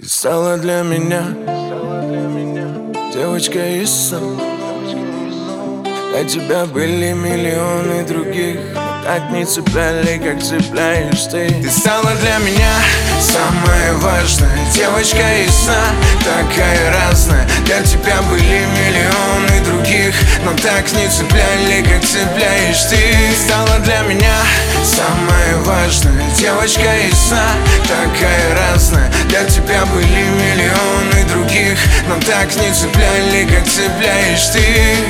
Ты стала для меня девочкой из сна. До тебя были миллионы других, но так не цепляли, как цепляешь ты. Ты стала для меня самая важная девочка из сна, такая разная. Для тебя были миллионы других, но так не цепляли, как цепляешь ты. Ты стала для меня самая важная девочка из сна, такая разная. Для тебя были миллионы других, но так не цепляли, как цепляешь ты.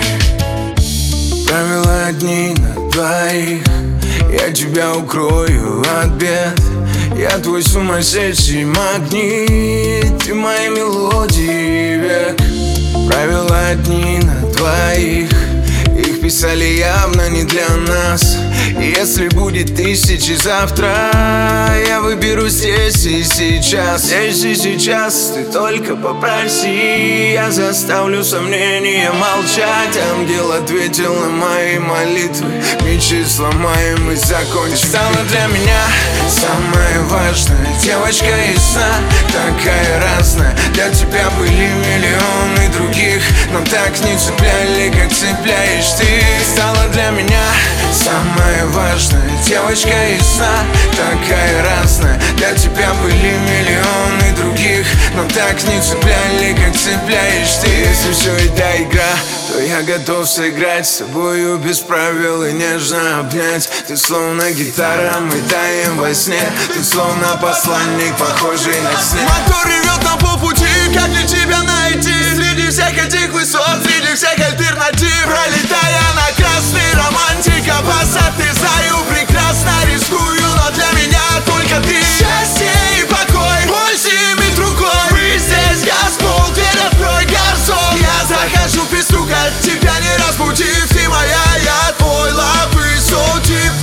Правила одни на двоих, я тебя укрою от бед. Я твой сумасшедший магнит, ты мои мелодии век. Правила одни на двоих, их писали явно не для нас. И если будет тысячи завтра, я выберу здесь и сейчас. Здесь и сейчас ты только попроси, я заставлю сомнения молчать. Ангел ответил на мои молитвы, мечи сломаем и закончим. Ты стала для меня самая важная девочка из сна, такая разная. Для тебя были миллионы других, но так не цепляли, как цепляешь ты. Ты стала для меня самая важная девочка из сна, такая разная. Для тебя были миллионы других, но так не цепляли, как цепляешь ты. Если все это игра, то я готов сыграть с тобою без правил и нежно обнять. Ты словно гитара, мы таем во сне. Ты словно посланник, похожий на снег. Мотор ревет на полпути, как мне тебя найти? Среди всех этих высот, среди всех альтернатив, пролетая на красный, романтика высоты. Знаю прекрасно, рискую, но для меня только ты. Счастье и покой, больше иметь рукой. Мы здесь, Господь, дверь открой, гарсон. Я захожу без стука, тебя не разбудив. Ты моя, я твой, лапы сотип.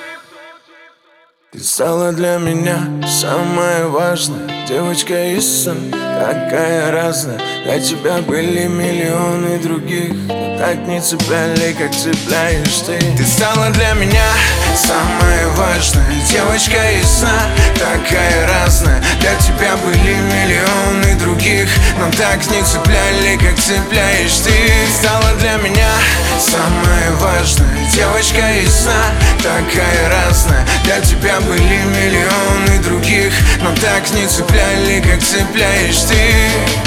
Ты стала для меня самая важная девочка из сна, такая разная. Для тебя были миллионы других, но так не цепляли, как цепляешь ты. Ты стала для меня самая важная девочка из сна, такая разная. Для тебя были миллионы других, но так не цепляли, как цепляешь ты. Ты стала для меня самая важная девочка из сна, такая разная. Для тебя были миллионы других, но так не цепляли, как цепляешь ты.